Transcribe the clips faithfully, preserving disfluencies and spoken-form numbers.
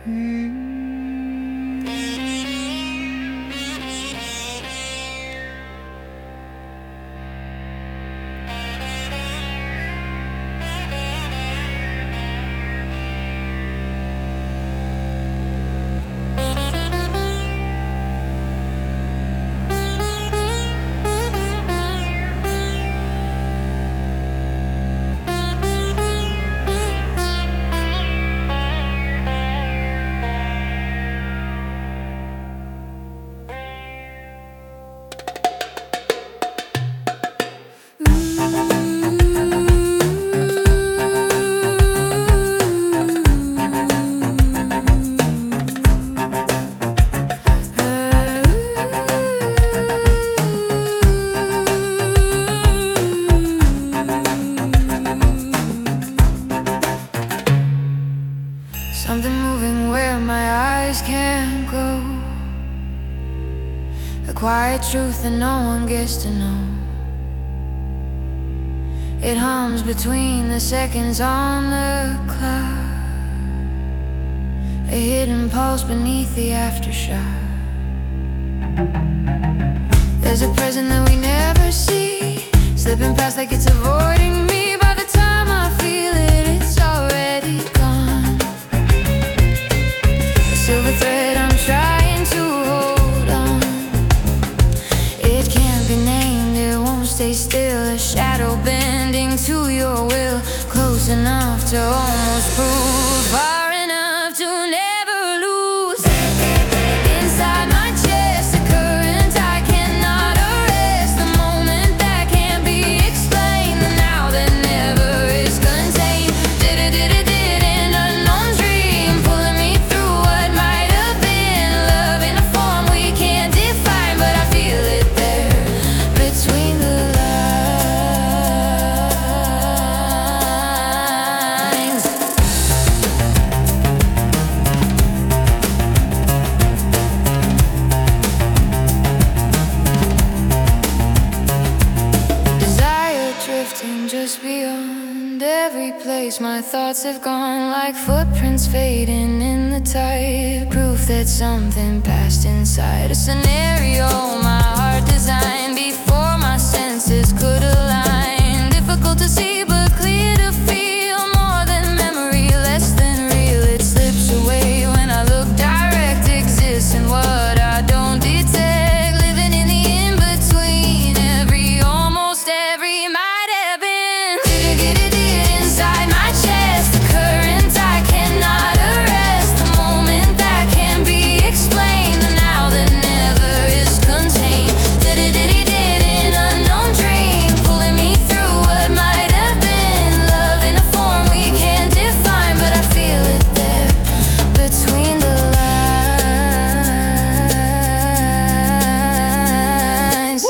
Something moving where my eyes can't go. A quiet truth that no one gets to know. It hums between the seconds on the clock, a hidden pulse beneath the aftershock. There's a present that we never see, slipping past like it's avoiding me. By the time I feel it, it's already gone. A silver thread I'm trying to hold on. It can't be named, it won't stay still. A shadow bending to your will, close enough to almost prove, far enough to never lose. Inside my chest, a current I cannot arrest, the moment that can't be explained, the now that never is contained. Did it, did it, did an unknown dream, pulling me through what might have been. Love in a form we can't define, but I feel it there between the lines. Desire drifting just beyond every place my thoughts have gone, like footprints fading in the tide. Proof that something passed inside, a scenario my heart designed before my senses could align. Difficult to see but clear to feel, more than memory, less than real. It slips away when I look direct, exists in what I don't detect, living in the in-between, every, almost every might have been. Inside my chest, the current I cannot arrest, the moment that can't be explained, the now that never is contained. Did it, did it, did an unknown dream, pulling me through what might have been. Love in a form we can't define, but I feel it there between the lines.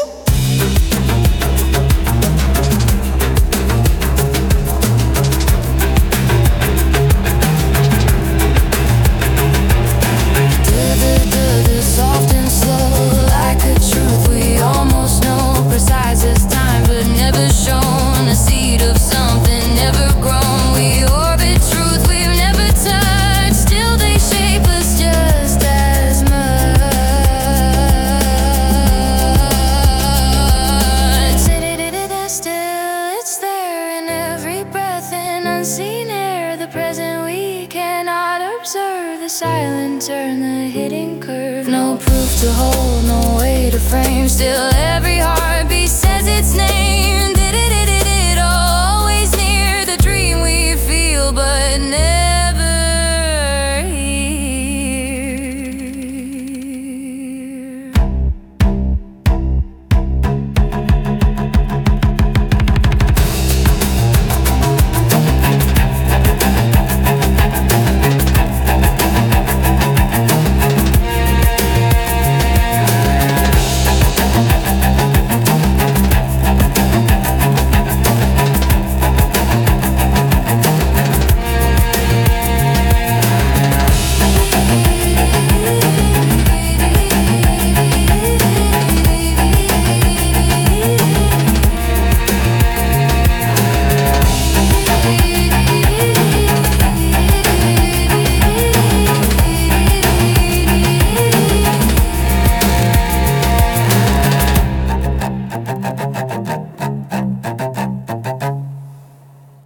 Du-du-du-du, soft and slow, like a truth we almost know, precise as time but never shown, a seed of something never grown. We orbit truth we've never touched, still they shape us just as much. Da-da-da-da-da, still it's there in every breath, in unseen air, the present we cannot observe, the silent turn, the hidden curve. No proof to hold, no way to frame, still every heartbeat says its name.